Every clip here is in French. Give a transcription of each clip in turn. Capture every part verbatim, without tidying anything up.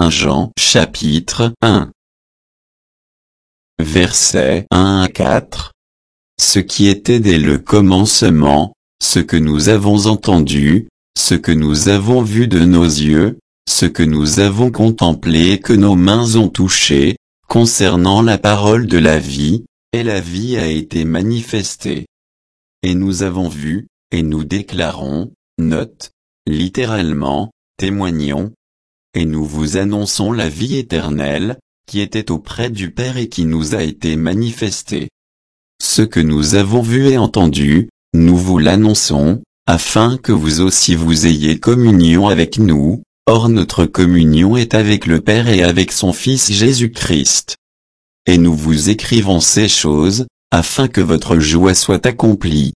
premier Jean chapitre un. Versets un à quatre. Ce qui était dès le commencement, ce que nous avons entendu, ce que nous avons vu de nos yeux, ce que nous avons contemplé et que nos mains ont touché, concernant la parole de la vie, et la vie a été manifestée. Et nous avons vu, et nous déclarons, note, littéralement, témoignons, et nous vous annonçons la vie éternelle, qui était auprès du Père et qui nous a été manifestée. Ce que nous avons vu et entendu, nous vous l'annonçons, afin que vous aussi vous ayez communion avec nous. Or notre communion est avec le Père et avec son Fils Jésus-Christ. Et nous vous écrivons ces choses, afin que votre joie soit accomplie.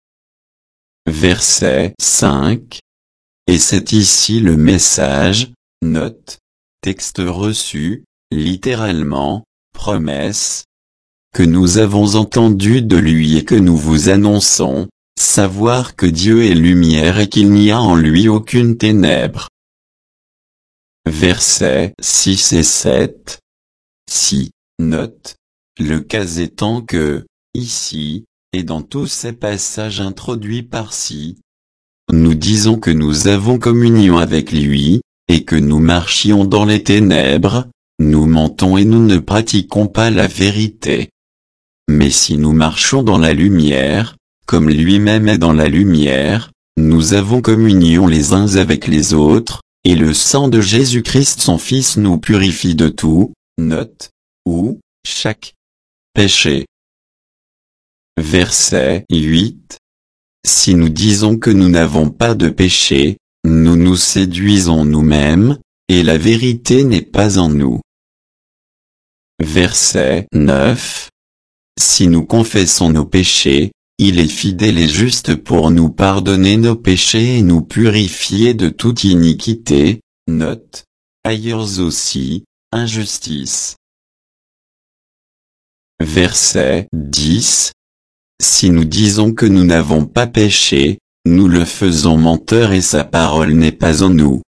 Verset cinq. Et c'est ici le message, note, texte reçu, littéralement, promesse, que nous avons entendu de lui et que nous vous annonçons, savoir que Dieu est lumière et qu'il n'y a en lui aucune ténèbre. Versets six et sept. Si, note, le cas étant que, ici, et dans tous ces passages introduits par-ci, nous disons que nous avons communion avec lui, et que nous marchions dans les ténèbres, nous mentons et nous ne pratiquons pas la vérité. Mais si nous marchons dans la lumière, comme lui-même est dans la lumière, nous avons communion les uns avec les autres, et le sang de Jésus-Christ son Fils nous purifie de tout, note, ou, chaque péché. Verset huit. Si nous disons que nous n'avons pas de péché, nous nous séduisons nous-mêmes, et la vérité n'est pas en nous. Verset neuf. Si nous confessons nos péchés, il est fidèle et juste pour nous pardonner nos péchés et nous purifier de toute iniquité, note, ailleurs aussi, injustice. Verset dix. Si nous disons que nous n'avons pas péché, nous le faisons menteur et sa parole n'est pas en nous.